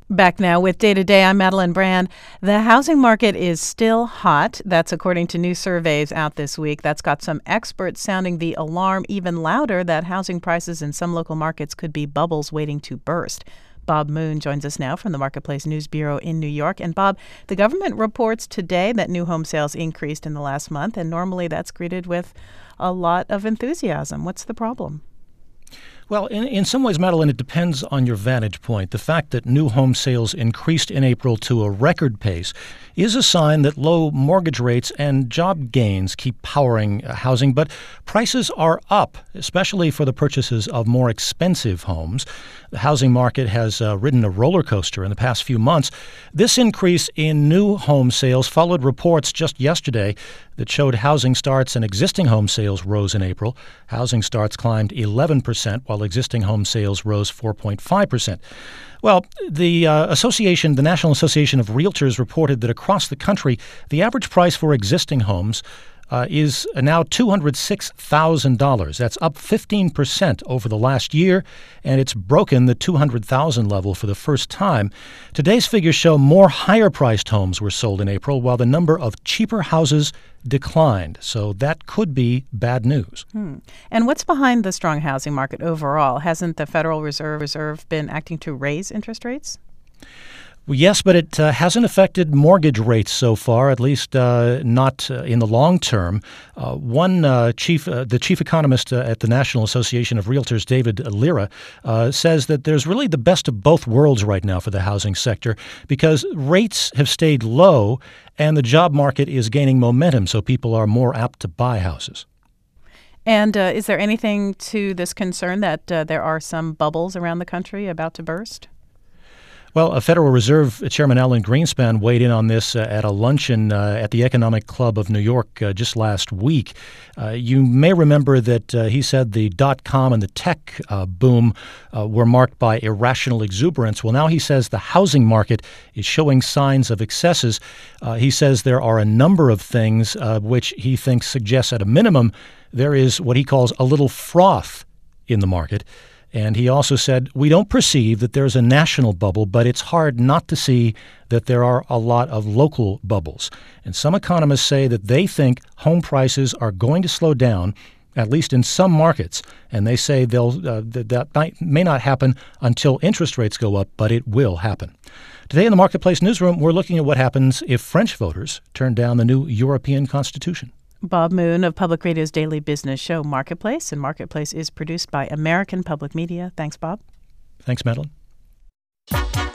Back now with Day to Day, I'm Madeline Brand. The housing market is still hot. That's according to new surveys out this week. That's got some experts sounding the alarm even louder that housing prices in some local markets could be bubbles waiting to burst. Bob Moon joins us now from the Marketplace News Bureau in New York. And Bob, the government reports today that new home sales increased in the last month, and normally that's greeted with a lot of enthusiasm. What's the problem? Well, in some ways, Madeline, it depends on your vantage point. The fact that new home sales increased in April to a record pace is a sign that low mortgage rates and job gains keep powering housing, but prices are up, especially for the purchases of more expensive homes. The housing market has ridden a roller coaster in the past few months. This increase in new home sales followed reports just yesterday that showed housing starts and existing home sales rose in April. Housing starts climbed 11%, while existing home sales rose 4.5%. Well, the National Association of Realtors reported that across the country, the average price for existing homes is now $206,000. That's up 15% over the last year, and it's broken the $200,000 level for the first time. Today's figures show more higher-priced homes were sold in April, while the number of cheaper houses declined. So that could be bad news. And what's behind the strong housing market overall? Hasn't the Federal Reserve been acting to raise interest rates? Well, yes, but it hasn't affected mortgage rates so far, at least not in the long term. The chief economist at the National Association of Realtors, David Lira, says that there's really the best of both worlds right now for the housing sector because rates have stayed low and the job market is gaining momentum, so people are more apt to buy houses. And is there anything to this concern that there are some bubbles around the country about to burst? Well, Federal Reserve Chairman Alan Greenspan weighed in on this at a luncheon at the Economic Club of New York just last week. You may remember that he said the dot-com and the tech boom were marked by irrational exuberance. Well, now he says the housing market is showing signs of excesses. He says there are a number of things which he thinks suggests at a minimum there is what he calls a little froth in the market. And he also said, we don't perceive that there's a national bubble, but it's hard not to see that there are a lot of local bubbles. And some economists say that they think home prices are going to slow down, at least in some markets. And they say that may not happen until interest rates go up, but it will happen. Today in the Marketplace Newsroom, we're looking at what happens if French voters turn down the new European Constitution. Bob Moon of Public Radio's daily business show Marketplace, and Marketplace is produced by American Public Media. Thanks, Bob. Thanks, Madeline.